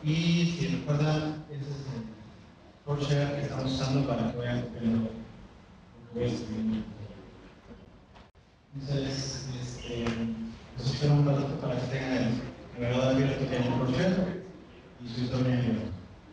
Y si recuerdan, ese es el PowerShell que estamos usando para que vayan copiando lo que voy escribiendo. Entonces, les espero un rato para que tengan el navegador abierto que hay en el PowerShell y su historia abierta.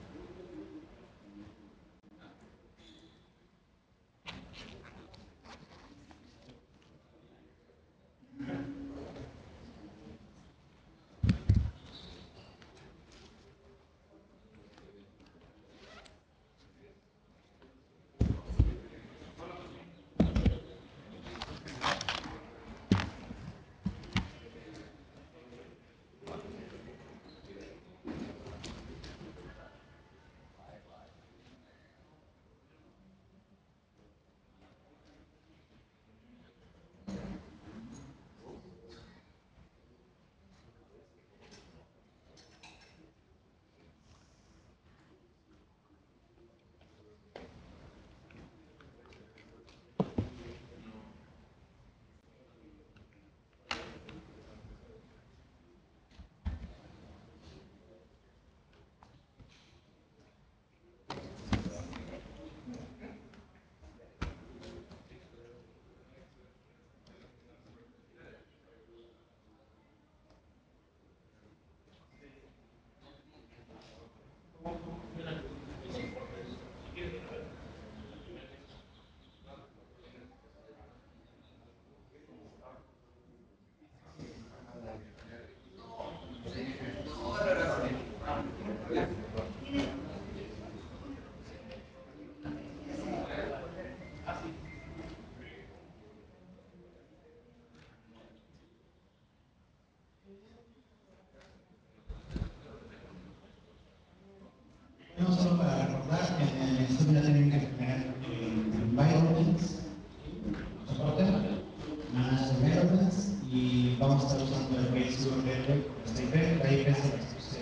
No solo para recordar, en el estudio tienen que tener environments, soporte, más environments, y vamos a estar usando el base URL por esta IP. La IP se las puse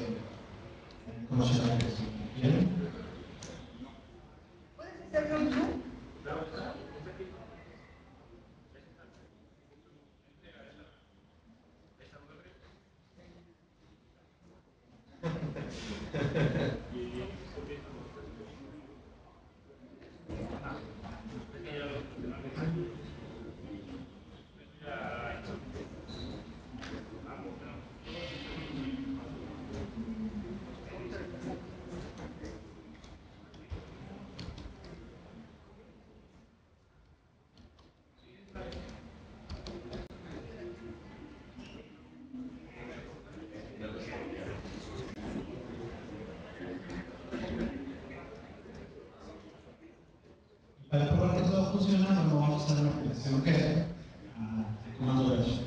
como si no ¿quieren? ¿Puedes hacerlo en Zoom? Para probar que todo funciona, bueno, vamos a usar una aplicación que de comando derecho.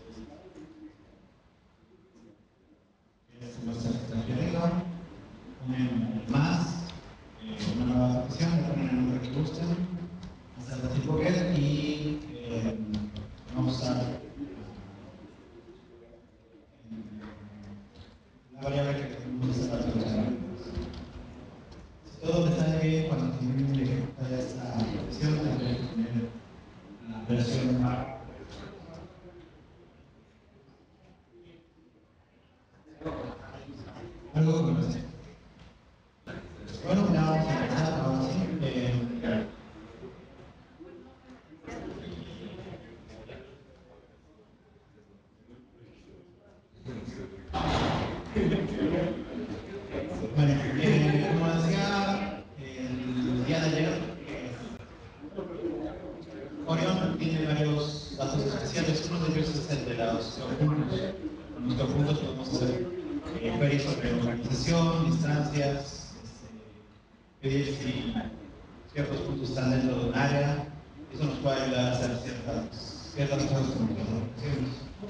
Muestra que está aquí arriba, ponen más, una nueva aplicación, le ponen el nombre que gusten, hasta el tipo get y vamos a usar la variable que queremos estar utilizando. Si todo me sale bien, cuando termine de ejecutar esta aplicación, tendré que poner la versión algo como esto. Bueno, ya vamos a empezar ahora sí. Bueno, como decía el día de ayer, Orion tiene varios datos especiales. Uno de ellos es el de los geopuntos. Con los geopuntos podemos hacer queries sobre organización, distancias, pedir si ciertos puntos están dentro de un área. Eso nos puede ayudar a hacer ciertas cosas con las organizaciones.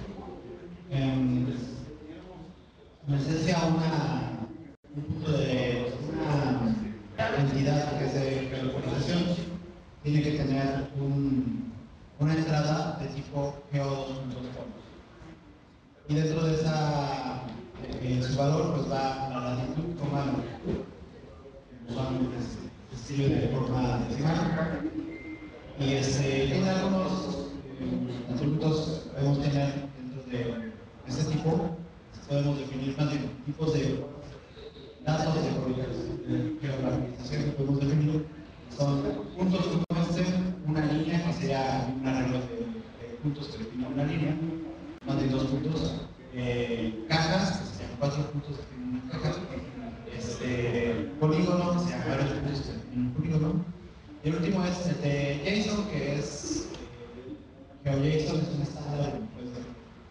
En esencia, un punto de una entidad que es de geolocalización tiene que tener una entrada de tipo geo2.4. Y dentro de su valor, pues va la latitud, longitud. Usualmente se escribe de forma decimal. Y tiene algunos atributos que podemos tener dentro de este tipo. Podemos definir más tipos de lazos de geolocalización que podemos definir son puntos como este, una línea que sería un arreglo de puntos que define una línea, más de 2 puntos, cajas, que serían 4 puntos que definen una caja, polígono, que serían varios puntos que definen un polígono, y el último es el de JSON, que es GeoJSON, es un estándar donde puedes ver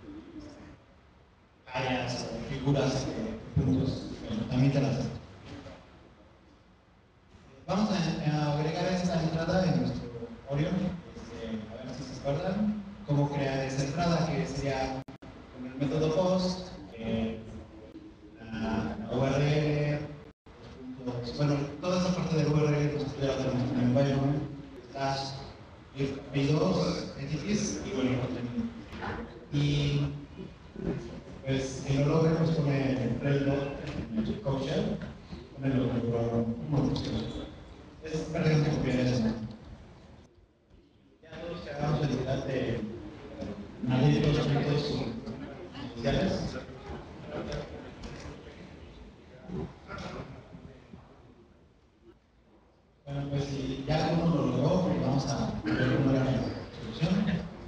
áreas o figuras de puntos, bueno, también te las. Vamos a agregar esta entrada en nuestro Orion, a ver si se acuerdan cómo crear esa entrada, que sería con el método post, la URL, bueno, toda esa parte del URL nosotros ya la tenemos en el environment, slash v2 entities y bueno, el contenido. Y pues en el logger nos pone el preload en el code shell, pone el logger, es prácticamente copiar eso. Ya todos que hagamos la actividad de añadir los métodos iniciales. Bueno, pues si ya alguno lo logró, pues vamos a ver cómo era la solución.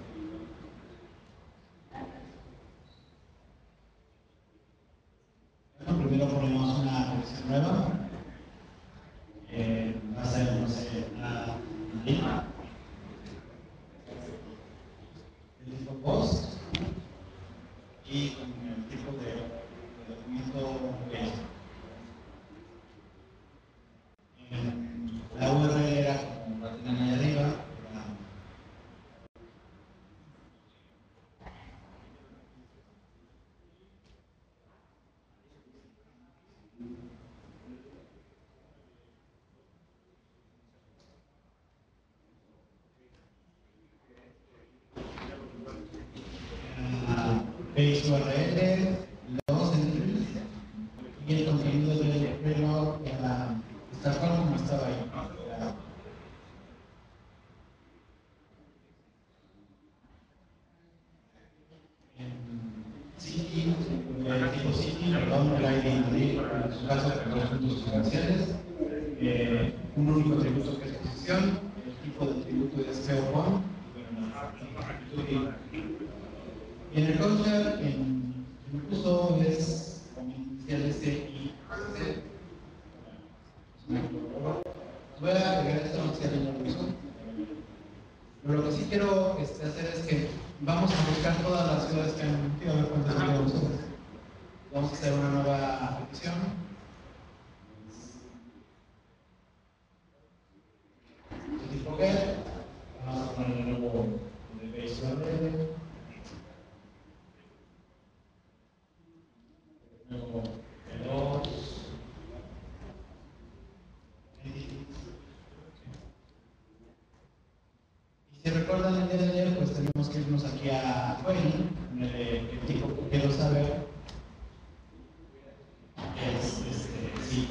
Bueno, primero ponemos una colección nueva. Va a ser, no sé, una línea. El tipo post y con el tipo de documento la URL era como la tienen ahí arriba. Base URL, los entries y el contenido del preload está tal como estaba ahí. City, tipo City, perdón, el ID en su caso, con dos puntos sustanciales, un único atributo que es posición, el tipo de atributo es geopoint, y en el counter, en el uso es inicial C y C. Voy a agregar esto no sea en el uso. Pero lo que sí quiero hacer es que vamos a buscar todas las ciudades que han quiero ver cuántas tenemos. Vamos a hacer una nueva petición. Tipo get. Vamos a poner el nuevo de base URL. Luego P2. Y si recuerdan el día de ayer, pues tenemos que irnos aquí a Query, en el tipo que quiero saber. Es sí.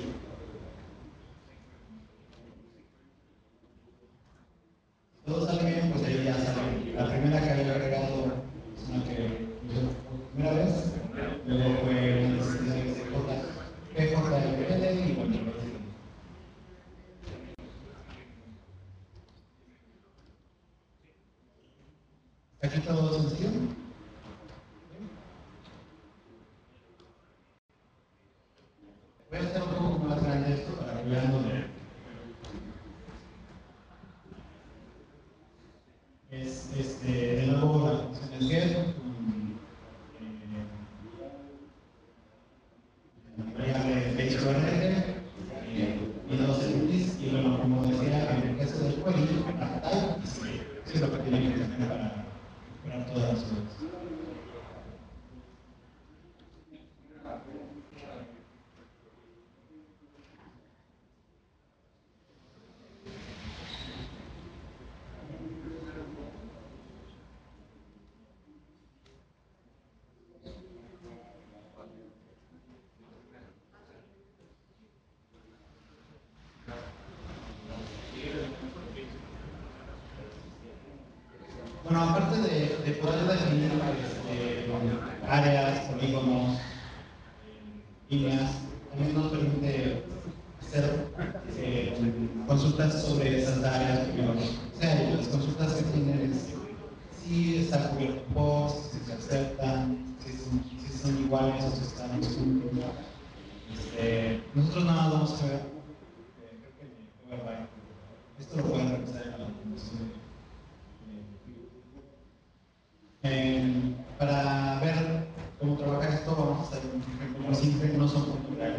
Si todo sale bien, pues ahí ya sale. La primera que había agregado es una que hice por primera vez. Luego fue una necesidad de PJL y bueno, aquí todo sencillo. Voy a hacer un poco más grande esto para que vean dónde. Es de nuevo la función es get, variable base URL y dos entities, y bueno, como decía, en el caso del query, type, es lo que tiene que tener para recuperar todas las cosas. Bueno, aparte de poder definir áreas, polígonos, líneas, también nos permite hacer consultas sobre esas áreas. O sea, las consultas que tienen es si está cubierto por, si se aceptan, si son iguales o si están juntos. Nosotros nada más vamos a ver, creo que en el Overbike, esto lo pueden revisar en la documentación. Para ver cómo trabaja esto, vamos a hacer un ejemplo muy simple, no son puntuales.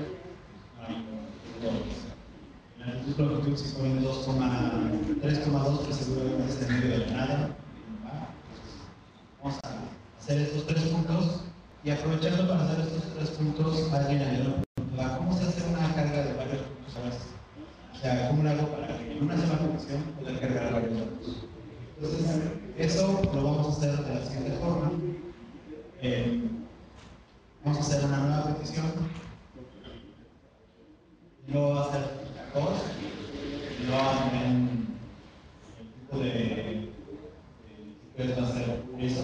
En el título objetivo se ponen 3,2 que seguramente es en medio de la nada. Vamos a hacer estos 3 puntos y aprovechando para hacer estos 3 puntos, alguien añadió cómo se hace una carga de varios puntos a la vez. O sea, ¿cómo lo hago para que en una sola petición poder cargar varios datos? Entonces, eso lo vamos a hacer de la siguiente forma. Vamos a hacer una nueva petición. Luego va a ser dos. Y luego también el tipo de va a ser eso.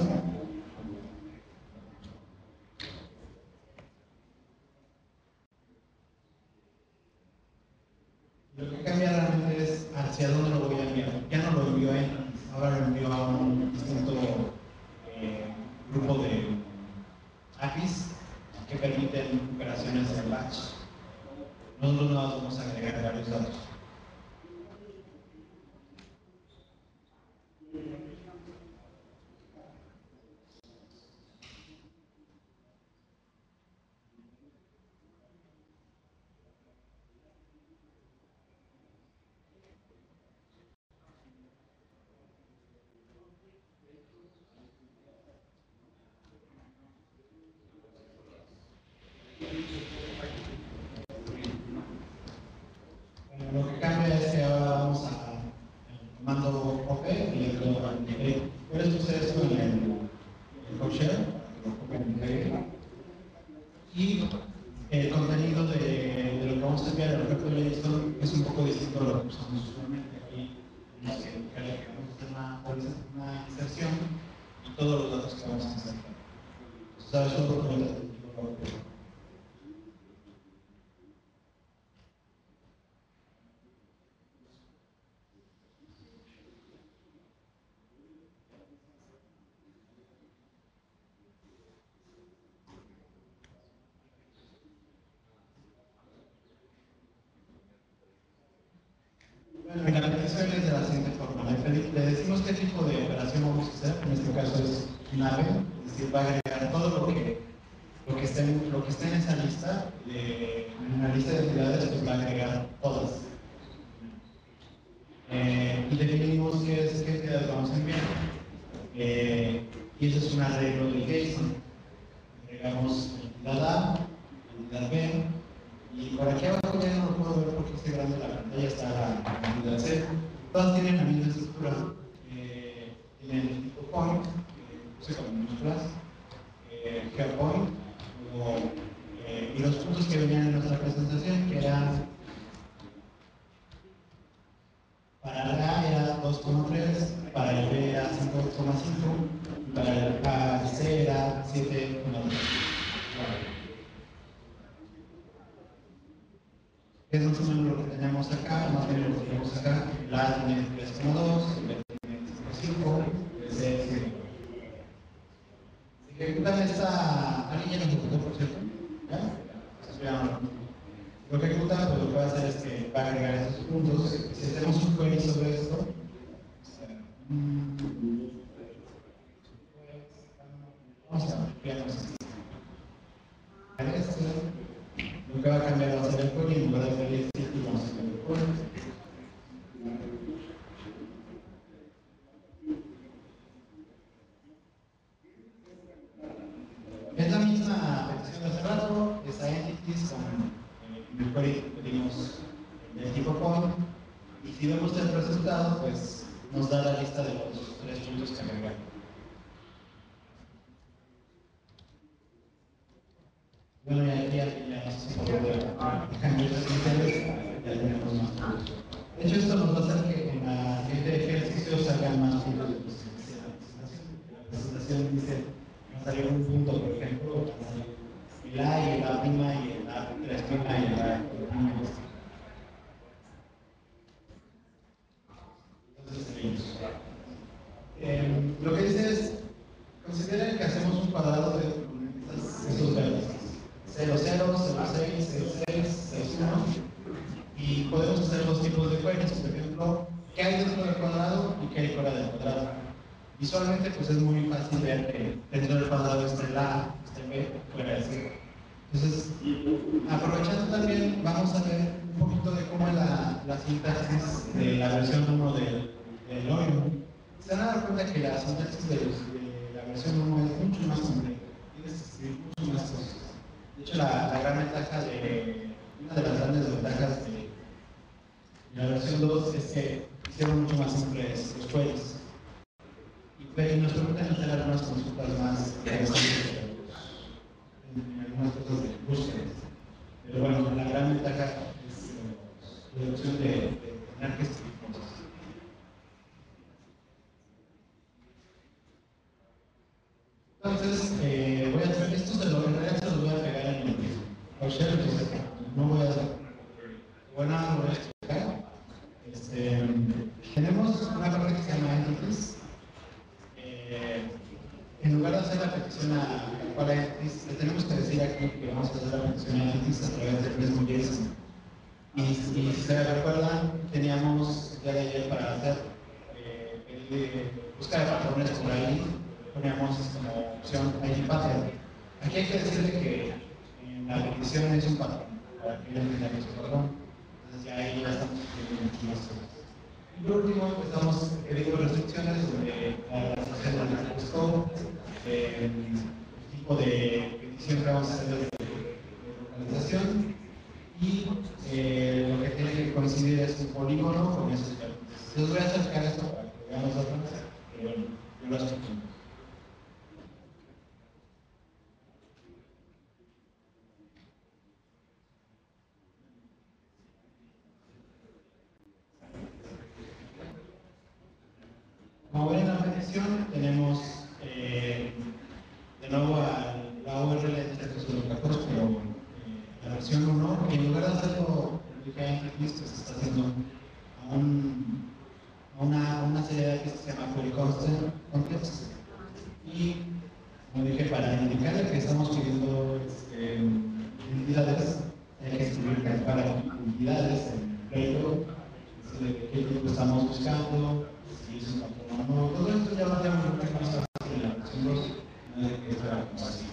Lo que cambia realmente es hacia dónde lo voy a enviar. Ya no lo envío a Entrance, ahora lo envío a un distinto grupo de APIs que permiten operaciones en batch. Nosotros no vamos a agregar varios datos. Lo que cambia es que ahora vamos a mando OP y puedes usar esto en el CodeShare, y el contenido de lo que vamos a enviar al repo de JSON es un poco distinto a lo que usamos usualmente. Aquí tenemos que indicarle que vamos a hacer una inserción y todos los datos que vamos a insertar. ¿Sabes todo? Bueno, y la petición es de la siguiente forma. Le decimos qué tipo de operación vamos a hacer. En este caso es un AVE, es decir, va a agregar todo lo que esté en esa lista, en una lista de entidades, pues va a agregar todas. Y definimos qué entidades vamos a enviar. Y eso es un arreglo de JSON. Agregamos entidad A, entidad B, y por aquí abajo ya no lo puedo ver porque es grande la pantalla, está la entidad C. Todas tienen la misma estructura. Tienen el tipo point, puse con minúsculas, geopoint, y los puntos que venían en nuestra presentación, que eran para el A era 2,3, para el B era 5,5, y para el C era 7,2. Es más o menos lo que tenemos acá, más o menos lo que tenemos acá. La A tiene 3,2, el B tiene 5,5, el C 7. Ejecutan esta. ¿Alguien ya lo ejecutó, por cierto? ¿Ya? Lo que ejecuta, pues lo que va a hacer es que va a agregar esos puntos. Si hacemos un query sobre esto, vamos a ver, lo que va a cambiar va a ser el query, en lugar de query y vamos a cambiar el query. Es la misma petición de hace rato, es a entities con el query que pedimos del tipo point, y si vemos el resultado, pues nos da la lista de los 3 puntos que agregar. Bueno, ya no sé si puedo ver ya tenemos más puntos. De hecho, esto nos va a hacer que en la siguiente ejercicio salgan más puntos de presentación. La presentación dice, va a salir un punto, por ejemplo, va a salir el A y el A prima y el A de la esquina y el A prima. Entonces, lo que dice es, consideren que hacemos un cuadrado de estos vértices. 0, 0, 0, 6, 6, 6, 6, 1. Y podemos hacer dos tipos de queries, por ejemplo, qué hay dentro del cuadrado y qué hay fuera del cuadrado. Visualmente, pues es muy fácil ver que dentro del cuadrado está el A, está el B, fuera el C. Entonces, aprovechando también, vamos a ver un poquito de cómo es la sintaxis de la versión 1 del Orion. Se van a dar cuenta que la sintaxis de la versión 1 es mucho más compleja. Tienes que escribir mucho más cosas. De hecho, la gran ventaja una de las grandes ventajas de la versión 2 es que hicieron mucho más simples los queries. Y nos permiten hacer algunas consultas más interesantes en algunas cosas de búsqueda. Pero bueno, la gran ventaja es la opción de tener que escribir cosas. Entonces, voy a hacer esto, en realidad se los voy a pegar en el browser, entonces no voy a hacer. Bueno, lo voy a explicar. Tenemos una parte que se llama entities. En lugar de hacer la petición a entities, le tenemos que decir aquí que vamos a hacer la petición a entities a través del mismo JSON. Y si se recuerdan, teníamos ya de ayer para hacer búsqueda de patrones por ahí, poníamos como opción ID pattern. Aquí hay que decirle que en la petición es un patrón, para que entendamos el patrón. Entonces ya ahí ya estamos escribiendo mucho más cosas. Y por último, empezamos pidiendo restricciones sobre la restricción del scope, el tipo de petición que vamos a hacer de localización y lo que tiene que coincidir es un polígono con esos vértices. Les voy a acercar esto para que vean los otros, pero bueno, yo lo explico. Como ven en la petición, tenemos de nuevo la URL de este texto de Localhost, pero la versión 1, y en lugar de hacerlo entities, que se está haciendo a una serie de APIs que se llama Query Context. Y como dije, para indicarle que estamos pidiendo entidades, hay que escribir para entidades en playload, decirle qué tipo estamos buscando, si es un patrón o no. Todo esto ya lo hacemos mucho más fácil en la versión 2, no hay que esperar como así.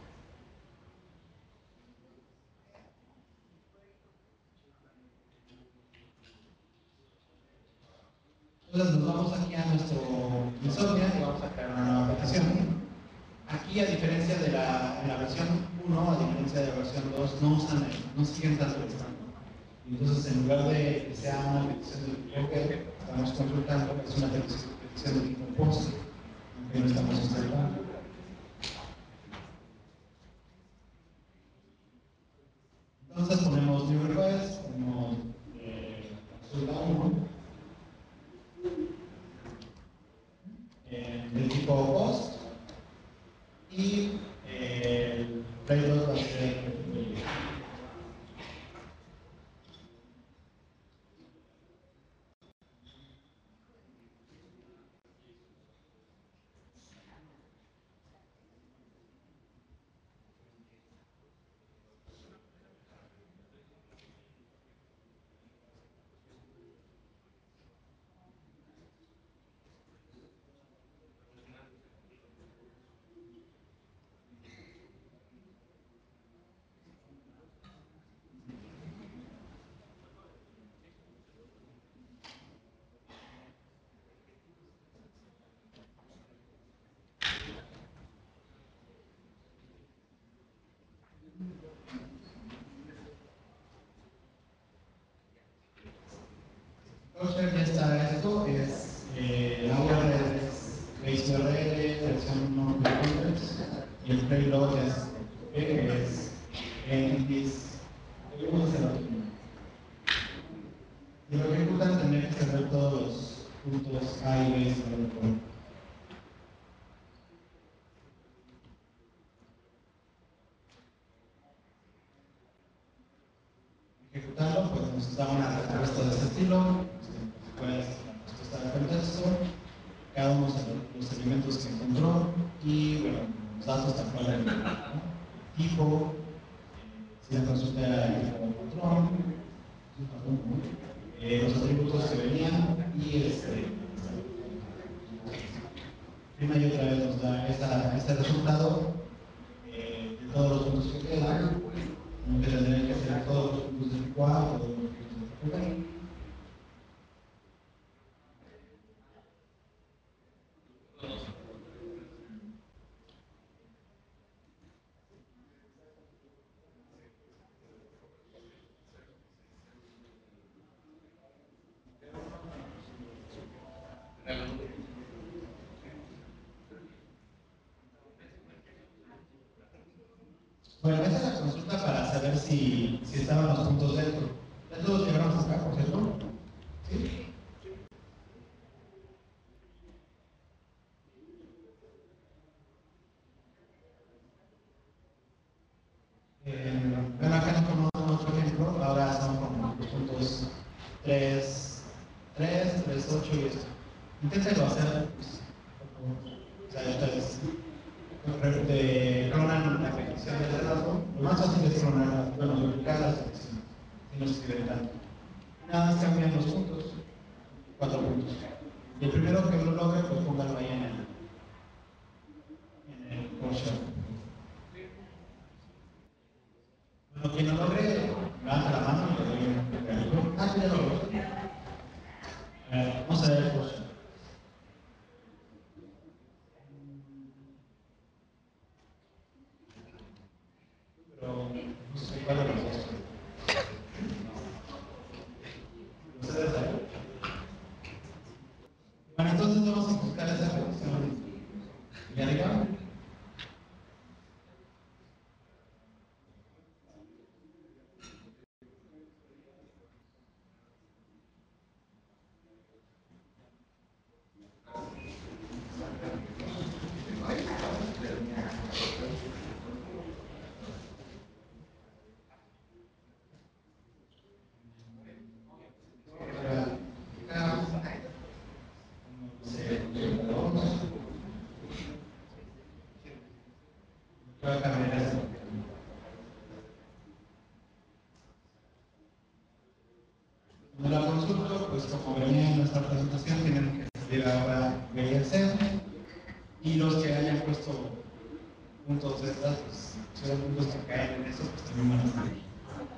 Entonces nos vamos aquí a nuestro Insomnia y vamos a crear una nueva aplicación. Aquí, a diferencia de la versión 1, a diferencia de la versión 2, no siguen tanto el estándar. Entonces, en lugar de que sea una petición de tipo que estamos consultando, es una petición de tipo post, aunque no estamos observando. Entonces ponemos new request, ponemos consulta 1, del tipo post, y el payload va a ser ya está esto, es la URL es BaseURL, versión 1.3, y el payload es entities. Vamos a hacer otro. Y lo que ejecutan tener que saber todos los puntos A y B. ejecutarlo, pues nos da una respuesta de ese estilo, pues la respuesta de contexto, cada uno de los elementos que encontró y bueno, los datos tal cual, ¿no? Tipo, si la consulta era el tipo de patrón, los atributos que venían y una y otra vez nos da este resultado de todos los puntos que quedan, como que tendrían que ser todos los puntos del cuadro, todos los puntos del cuadro. Bueno, esa es la consulta para saber si estaban los puntos dentro. Ya todos llegaron hasta acá, por cierto. ¿Sí? Bueno, acá nos ponemos otro ejemplo. Ahora son como los puntos 3, 3, 3, 8 y esto. Inténtelo hacer, pues, o sea, ustedes clonan la petición del dato. Lo más fácil es clonar, bueno, duplicar la selección, si no se escribe tanto. Nada más cambian los puntos, 4 puntos. Y el primero que lo logre, pues póngalo ahí en el PowerShell. Bueno, quien lo logre, levanta la mano y le doy un. Ah, ya lo logró. Vamos a ver el PowerShell. Pero no sé cuál de los dos. ¿Ustedes saben? Bueno, entonces vamos a buscar esa petición de arriba. Voy a cambiar esto. Cuando la consulto, pues como venía en nuestra presentación, tienen que escribir ahora B y el C. Y los que hayan puesto puntos extras, pues si son puntos que caen en eso, pues también van a estar aquí.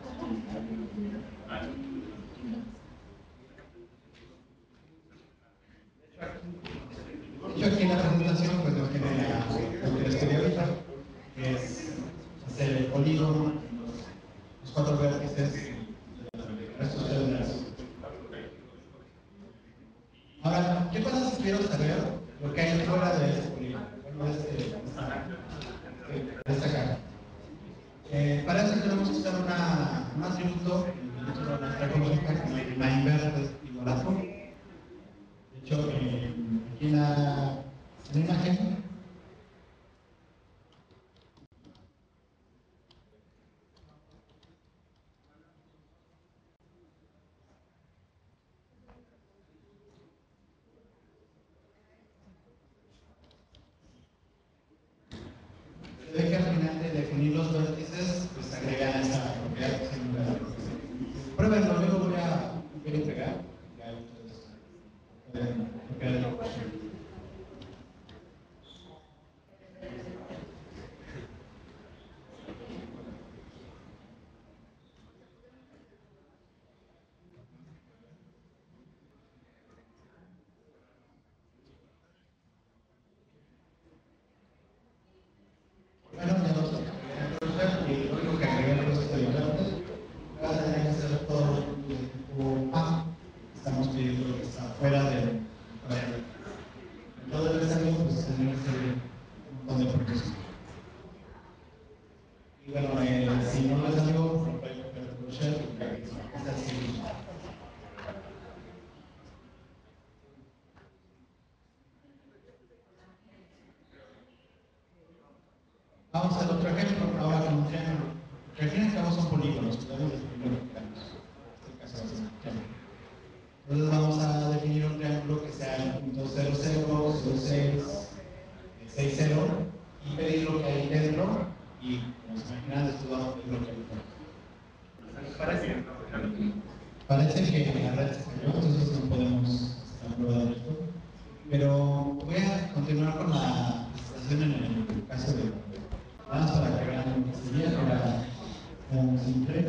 Yo aquí en la presentación, pues lo que les quería ahorita, que es hacer el polígono, los 4 vértices de estos 3 brazos. Ahora, ¿qué pasa si quiero saber lo que hay fuera de este polígono? Bueno, de esta caja. Para eso tenemos que usar un atributo dentro de nuestra consulta que es la inversa igual a true. De hecho, aquí en la imagen, al fin y al cabo son polígonos, podemos definir lo que queramos. En este caso es un triángulo. Entonces vamos a definir un triángulo que sea el punto 0, 0, 0, 6, 6, 0 y pedir lo que hay dentro y, como se imaginan, después vamos a pedir lo que hay dentro. Parece que la red se cayó, entonces no podemos probar esto. Pero voy a continuar con la presentación en el caso de nada más para que vean lo que sería, era muy simple.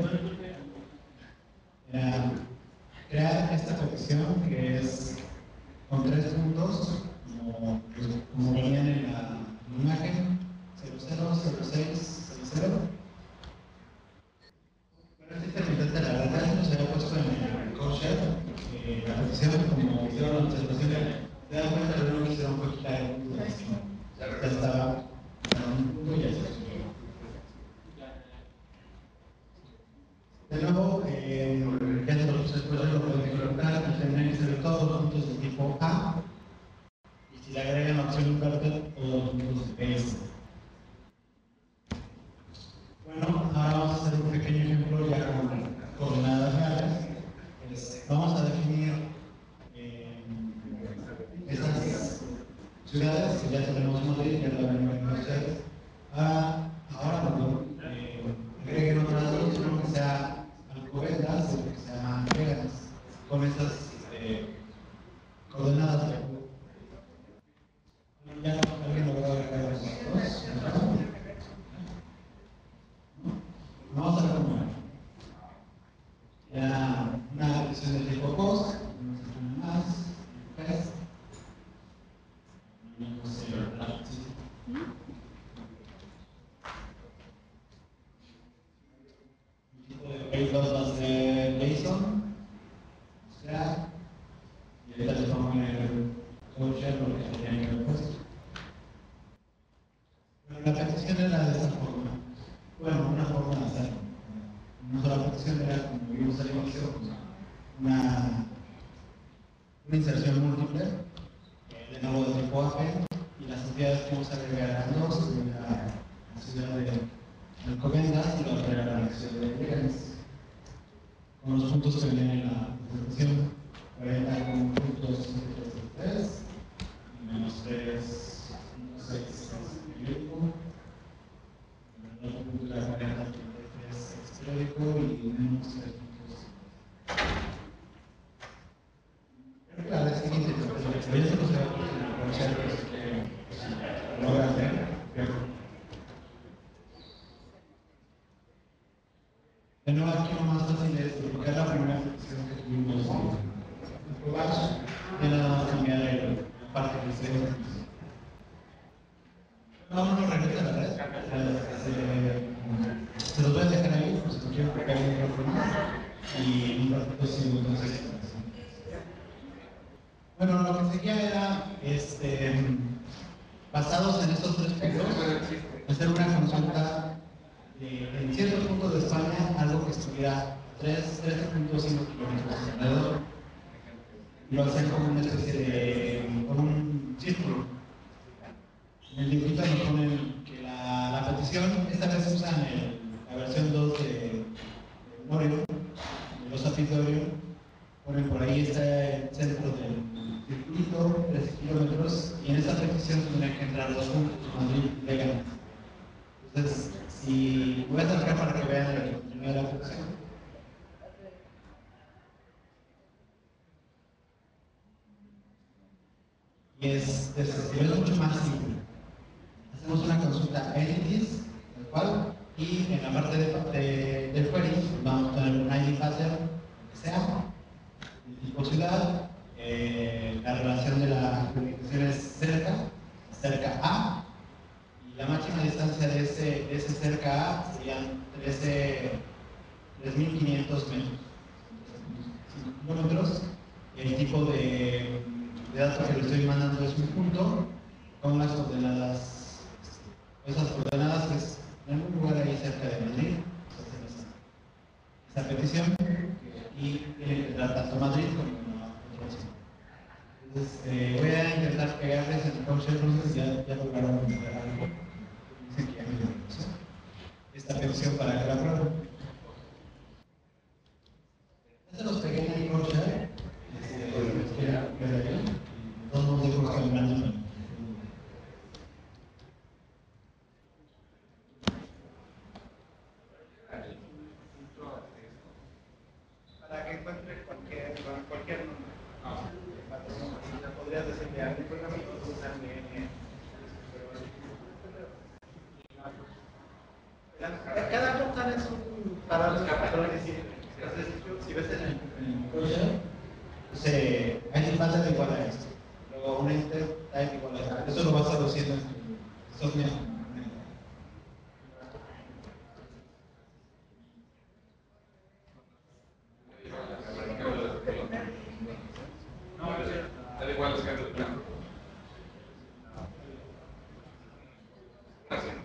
Era crear esta petición que es con 3 puntos, como venían en la imagen, 00, 06, 00. Bueno, esta intermitente la verdad se nos había puesto en el coacher, la petición, como hicieron la observación, se dan cuenta de que se da un poquito de ya estaba en un punto y ya se subió. De nuevo, ya después lo pueden colocar, tendrán que ser todos los puntos de tipo A, y si le agregan la opción inverter, todos los puntos de PS. Bueno, ahora vamos a hacer un pequeño ejemplo ya con coordenadas reales. Vamos a definir estas ciudades que ya tenemos Madrid, ya lo ven ustedes. Ahora cuando agreguen otras dos, uno que sea Alcobendas y otro que se llama Vegas, con estas coordenadas. Ya alguien logró agregar las dos. Vamos a ver cómo ya una petición de tipo post, más, PES. Hay dos bases de JSON, o sea, y ahorita les vamos a poner el coacher lo que tenían que haber puesto. Bueno, la petición era de esta forma. Bueno, una forma de hacerlo. Una sola petición era, como vimos al inicio, una inserción múltiple, de nuevo de tipo AP, y las entidades que vamos a agregar eran dos, la ciudad de Alcobendas y la otra era la ciudad de Vegas. Con los puntos que vienen en la presentación, 40 con puntos 3, menos 3, 6, 6, periódico, el otro punto era 40, 33, periódico y menos 3 puntos. Creo que la vez siguiente, pero la experiencia no se va a conocer, pues, lo voy a hacer, creo. De nuevo, aquí lo más fácil es duplicar la primera petición que tuvimos en probar y nada más cambiar la parte que se vamos a regresar a la red. Se los voy a dejar ahí, pues si no quiero copiar un micrófono y en un ratito sigo entonces. Bueno, lo que seguía era, basados en estos 3 puntos, hacer una consulta en ciertos puntos de España, algo que estuviera a 13.5 kilómetros alrededor. Lo hacen como una especie de, con un círculo. En el dibujito nos ponen que la petición, esta vez usan la versión 2 de Orion, de los APIs de Orion. Ponen por ahí está el centro del circuito, 13 kilómetros, y en esta petición tendrían que entrar 2 puntos, Madrid y Vegas. Entonces, si voy a acercar para que vean la continuidad de la petición. Y es mucho más simple. Hacemos una consulta entities, tal cual, y en la parte del query vamos a poner un ID pattern, que sea, el tipo ciudad, la relación de la comunicación es cerca a, y la máxima distancia de ese cerca a serían 3.500 kilómetros. El tipo de datos que le estoy mandando es un punto con las coordenadas, esas coordenadas que es en algún lugar ahí cerca de Madrid, esa petición, y tiene que dar tanto Madrid como la otra ciudad. Entonces, voy a intentar pegarles en el coacher, no sé si ya lograron ver algo. Dicen que ya me lo esta petición para que la aprueben. Este los pegué en el crochet, todos los dejo caminando. Para que encuentre cualquier nombre. Podrías decirle a mi programa y usarme cada portal es un parámetro decir. Si ves en el proyecto, hay falta de igual a esto. Luego un enter type igual a esto. Eso lo vas traduciendo en software. Da igual los cambios de plano. Gracias.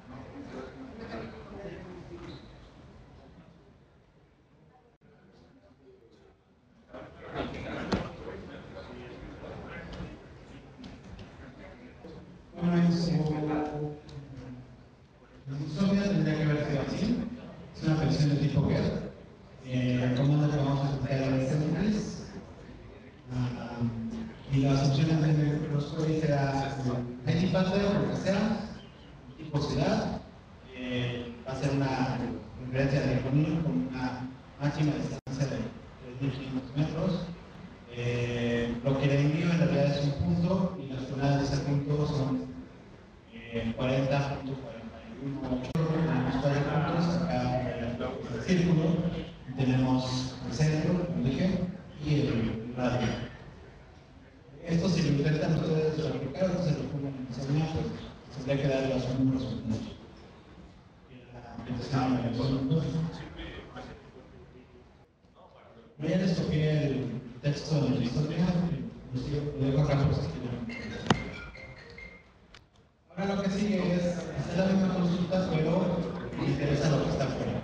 Bueno, en su software tendría que haber sido así. Es una petición de tipo get. El comando que vamos a utilizar es simples. Y las opciones de los queries será ID pattern, lo que sea, tipo ciudad, va a ser una referencia de con una máxima distancia de 3.500 metros. Lo que le envío en realidad es un punto y las coordenadas de ese punto son 40.41. Tenemos 4 puntos, acá el círculo, tenemos el centro, como dije, y el radio. Esto si lo intentan ustedes replicar, entonces lo pongan en diseño, pues tendría que darle los números juntos. Ya les copié el texto de la historia, lo dejo acá por si quieren. Ahora lo que sigue es hacer la misma consulta, pero me interesa lo que está afuera.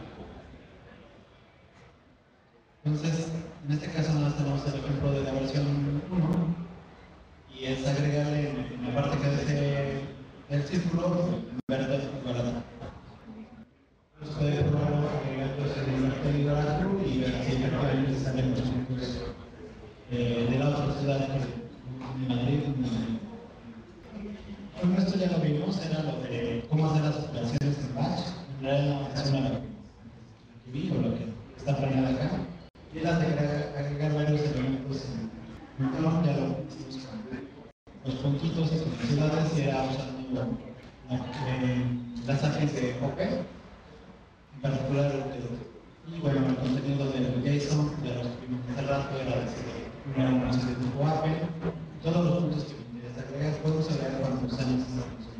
Entonces, en este caso nada tenemos el ejemplo de la versión 1 y es agregarle en la parte que dice el círculo verde y dorado. Entonces puede probarlo agregando el verde y dorado y ver si efectivamente salen los puntos de la otra ciudad de Madrid. Bueno, esto ya lo vimos, era lo de cómo hacer las operaciones en batch. En realidad no es una lo que vi o lo que está planeado acá. Y las de agregar varios elementos en entorno, ya lo hicimos con los puntitos y con las ciudades y era usando las APIs de OP, en particular y bueno, el contenido del JSON, ya lo vimos hace rato, era decir una función de tipo API, todos los puntos que me interesa agregar, podemos agregar cuando usamos esta función.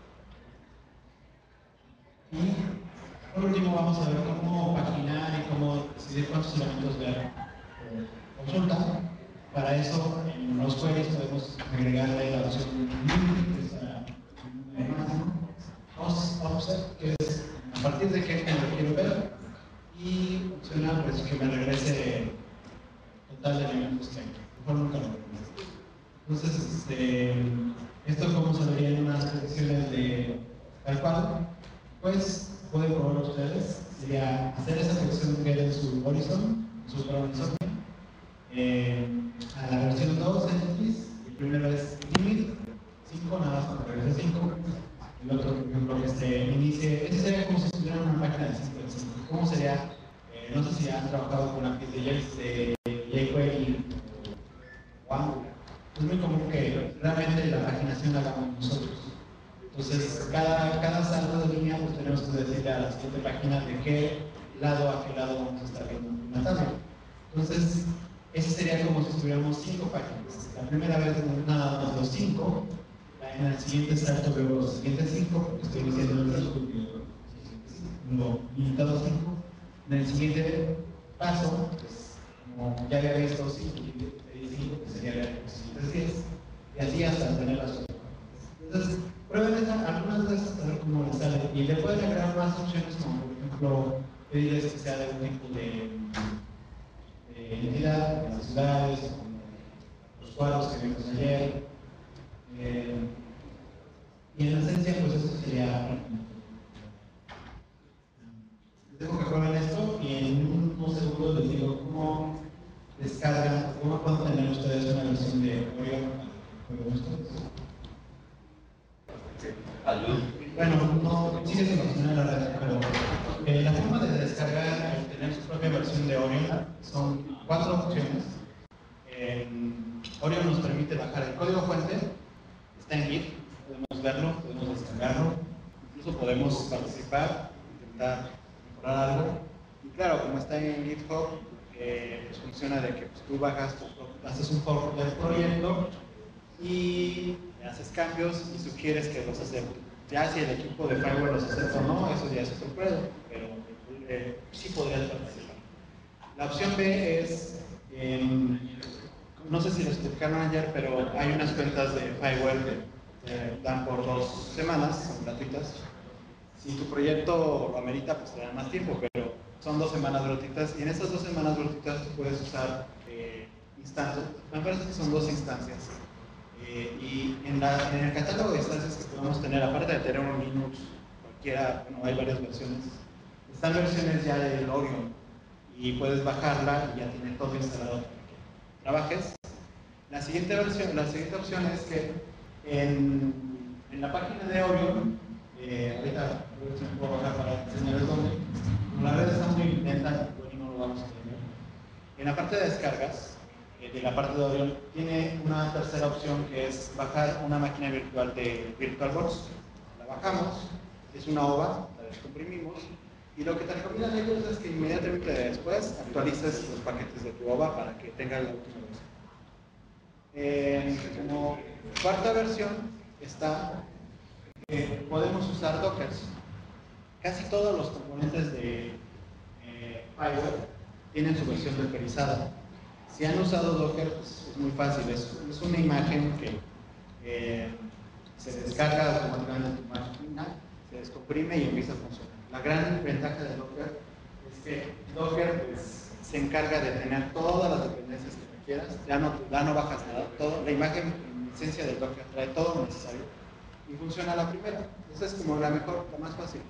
Y por último vamos a ver cómo paginar y cómo decidir cuántos elementos ver consulta. Para eso en los queries podemos agregarle la opción limit, que es el máximo, offset, que es a partir de qué lo quiero ver, y opcional pues que me regrese total de elementos que hay. Mejor nunca lo regrese. Entonces, esto cómo se vería en unas predicciones de tal cual, pues pueden probar ustedes, sería hacer esa predicción que en su horizon, su horizon, a la versión 2 entities, el primero es limit 5, nada más para regrese 5, el otro, por ejemplo, que se inicie, ese sería como si estuviera en una página de 5 en 5. ¿Cómo sería? No sé si han trabajado con APIs de jQuery o Angular. Es muy común que realmente la paginación la hagamos nosotros. Entonces, cada salto de línea, pues tenemos que decirle a la siguiente página de qué lado a qué lado vamos a estar viendo una tabla. Entonces, ese sería como si tuviéramos 5 páginas. La primera vez nada más los 5, en el siguiente salto veo los siguientes 5, porque estoy diciendo el resto, lo limitado a 5. En el siguiente paso, pues, como ya había visto 5, que sería los siguientes 10, y así hasta tener las otras. Entonces, prueben algunas de estas a ver cómo les sale. Y le pueden agregar más opciones, como por ejemplo, pedirles que sea de un tipo de entidad, en las ciudades, los cuadros que vimos ayer. Y en esencia, pues eso sería. dejo que prueben esto y en unos segundos les digo cómo descargan, cómo pueden tener ustedes una versión de Orion para que jueguen ustedes. Bueno, no sigue sin funcionar la red, pero la forma de descargar y tener su propia versión de Orion son 4 opciones. Orion nos permite bajar el código fuente, está en Git, podemos verlo, podemos descargarlo, incluso podemos participar, intentar mejorar algo. Y claro, como está en GitHub, pues funciona de que pues, tú bajas, haces un fork del proyecto y haces cambios y sugieres que los acepten. Ya si el equipo de firewall los acepta o no, eso ya es otro pedo, pero sí podrías participar. La opción B es, no sé si lo explicaron ayer, pero hay unas cuentas de firewall que dan por 2 semanas, son gratuitas. Si tu proyecto lo amerita, pues te dan más tiempo, pero son 2 semanas gratuitas y en esas 2 semanas gratuitas tú puedes usar instancias, me parece que son 2 instancias. Y en el catálogo de instancias que podemos tener, aparte de tener un Linux, cualquiera, bueno, hay varias versiones, están versiones ya de Orion y puedes bajarla y ya tiene todo instalado para que trabajes. La siguiente opción es que en la página de Orion, ahorita me puedo bajar para enseñarles dónde, como la red está muy lenta y no lo vamos a tener. En la parte de descargas, de la parte de Orion, tiene una tercera opción que es bajar una máquina virtual de VirtualBox. La bajamos, es una OVA, la descomprimimos y lo que te recomiendan ellos es que inmediatamente después actualices los paquetes de tu OVA para que tenga la última versión. Como cuarta versión está que podemos usar Dockers. Casi todos los componentes de firewall tienen su versión dockerizada. Si han usado Docker, pues es muy fácil, es una imagen que se descarga automáticamente en tu máquina, se descomprime y empieza a funcionar. La gran ventaja de Docker es que Docker pues, se encarga de tener todas las dependencias que requieras, ya no bajas nada, la imagen en esencia del Docker trae todo lo necesario y funciona a la primera. Esa es como la mejor, la más fácil.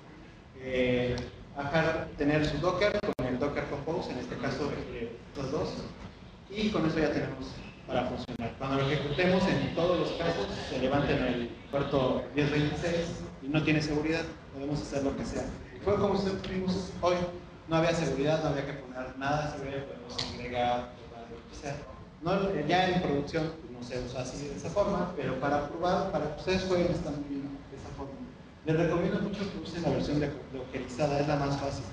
Tener su Docker con el Docker Compose, en este caso los dos, y con eso ya tenemos para funcionar. Cuando lo ejecutemos, en todos los casos, se levanta en el puerto 1026 y no tiene seguridad, podemos hacer lo que sea. Fue como vimos hoy, no había seguridad, no había que poner nada de seguridad, podemos agregar, lo que sea. No, ya en producción pues, no se usa así de esa forma, pero para probar, para que ustedes jueguen está muy bien de esa forma. Les recomiendo mucho que usen la versión dockerizada, es la más fácil.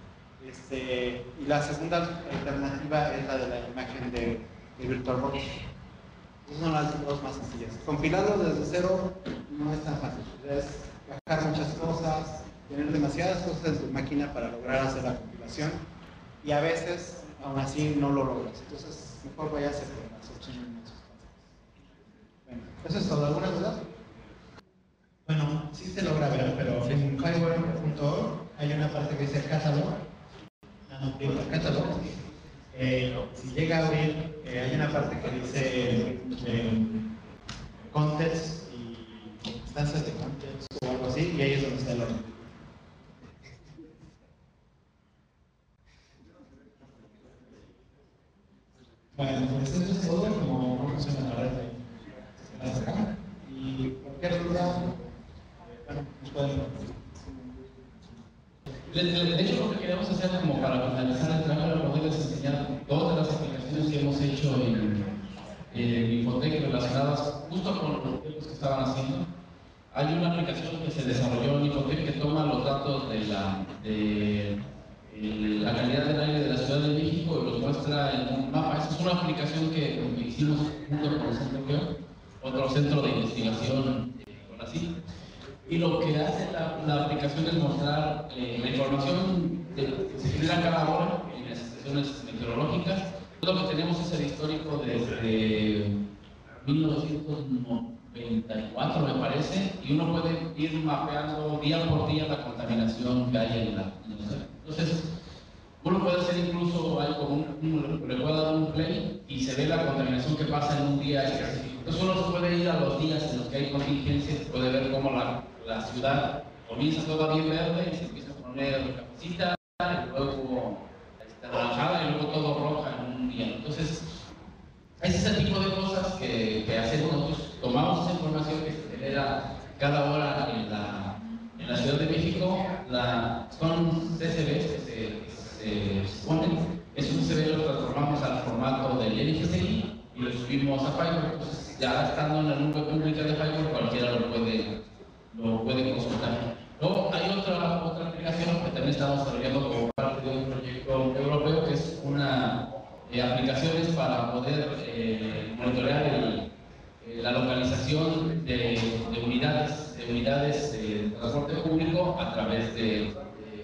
Y la segunda alternativa es la de la imagen de VirtualBox. Esas son las dos más sencillas. Compilarlo desde cero no es tan fácil. Es bajar muchas cosas, tener demasiadas cosas en tu máquina para lograr hacer la compilación y a veces, aún así, no lo logras. Entonces, mejor váyase por las opciones más sustanciales. Bueno, eso es todo. ¿Alguna duda? Bueno, sí se logra ver, pero en firewall.org hay una parte que dice catálogo. Si llega a abrir, hay una parte que dice contents y instancias de contents o algo así, y ahí es donde está el orden. Bueno, pues eso es todo, como funciona la red de acá. Y cualquier duda, bueno, nos pueden. De hecho, lo que queremos hacer como para finalizar el trabajo era poderles enseñar todas las aplicaciones que hemos hecho en Infotec relacionadas justo con los proyectos que estaban haciendo. Hay una aplicación que se desarrolló en Infotec que toma los datos de la calidad del aire de la Ciudad de México y los muestra en un mapa. Esa es una aplicación que hicimos junto con el Centro Geo, otro centro de investigación con así. Y lo que hace la aplicación es mostrar la información que se genera cada hora en las estaciones meteorológicas. Lo que tenemos es el histórico desde 1994, me parece, y uno puede ir mapeando día por día la contaminación que hay en la ciudad. Entonces, uno puede hacer incluso algo, le puede dar un play y se ve la contaminación que pasa en un día específico. Entonces uno se puede ir a los días en los que hay contingencias, puede ver cómo la ciudad comienza toda bien verde y se empieza a poner cafecita, cada hora en la Ciudad de México. Son CCBs que se ponen. Esos CCBs los transformamos al formato del NGCI y los subimos a Fiverr. Entonces, ya estando en la nube pública de Fiverr, cualquiera lo puede consultar. Luego hay otra aplicación que también estamos desarrollando como parte de un proyecto europeo, que es aplicaciones para poder monitorear la localización de unidades de transporte público a través de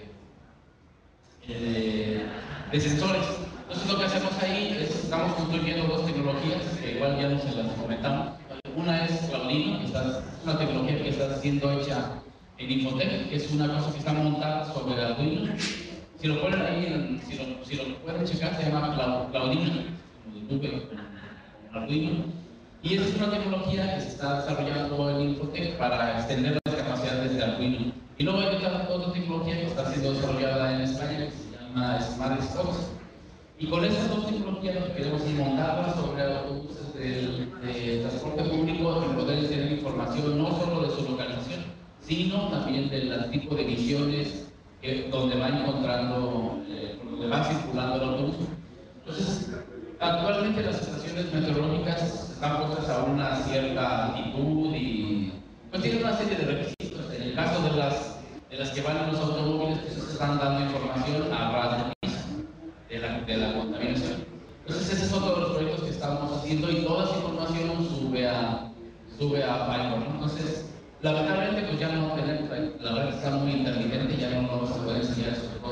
sensores. Entonces lo que hacemos ahí es, estamos construyendo dos tecnologías que igual ya no se las comentamos. Una es Claudino, que es una tecnología que está siendo hecha en Infotec, que es una cosa que está montada sobre Arduino. Si lo ponen ahí, si lo pueden checar, se llama Claudino, como de nube con Arduino. Y esa es una tecnología que se está desarrollando en Infotec para extender las capacidades de Arduino. Y luego hay otra tecnología que está siendo desarrollada en España, que se llama Smart Spots. Y con esas dos tecnologías lo que queremos es montarlas sobre autobuses de transporte público y poder tener información no solo de su localización, sino también del tipo de emisiones donde va encontrando, donde va circulando el autobús. Entonces, actualmente las estaciones meteorológicas están puestas a una cierta altitud y pues tienen una serie de requisitos. En el caso de las que van en los automóviles, pues se están dando información a ras de piso de la contaminación. Entonces ese es otro de los proyectos que estamos haciendo y toda esa información sube a Fiverr, ¿no? Entonces, lamentablemente pues ya no tenemos, la red está muy intermitente, ya no vamos a poder enseñar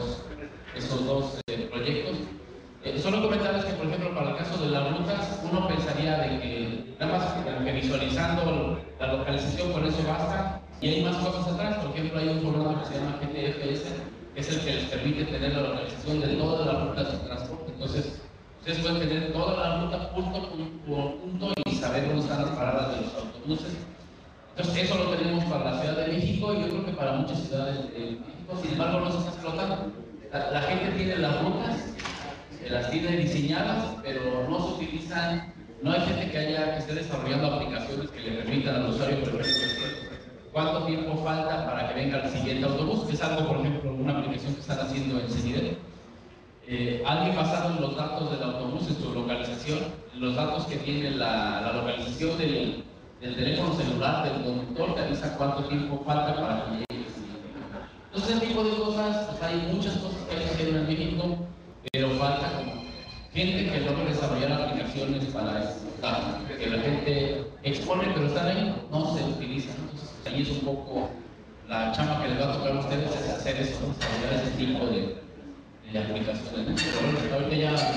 esos dos proyectos. Solo comentarles que, por ejemplo, para el caso de las rutas, uno pensaría de que nada más que visualizando la localización con eso basta, y hay más cosas atrás. Por ejemplo, hay un formato que se llama GTFS, que es el que les permite tener la localización de todas las rutas de transporte. Entonces, ustedes pueden tener toda la ruta punto por punto y saber dónde están las paradas de los autobuses. Entonces, eso lo tenemos para la Ciudad de México y yo creo que para muchas ciudades de México. Sin embargo, no se está explotando. La gente tiene las rutas, las tiene diseñadas, pero no se utilizan. No hay gente que esté desarrollando aplicaciones que le permitan al usuario, por ejemplo, cuánto tiempo falta para que venga el siguiente autobús. Es algo, por ejemplo, una aplicación que están haciendo en CENIDET. Alguien basado en los datos del autobús, en su localización, los datos que tiene la localización del teléfono celular del conductor, te avisa cuánto tiempo falta para que llegue el siguiente. Entonces, ese tipo de cosas, pues hay muchas cosas que hay que hacer en México, pero falta como gente que logre desarrollar aplicaciones para esos datos, que la gente expone, pero están ahí, no se utilizan. Entonces, ahí es un poco la chamba que les va a tocar a ustedes, es hacer eso, desarrollar ese tipo de aplicaciones. Pero bueno, ahorita ya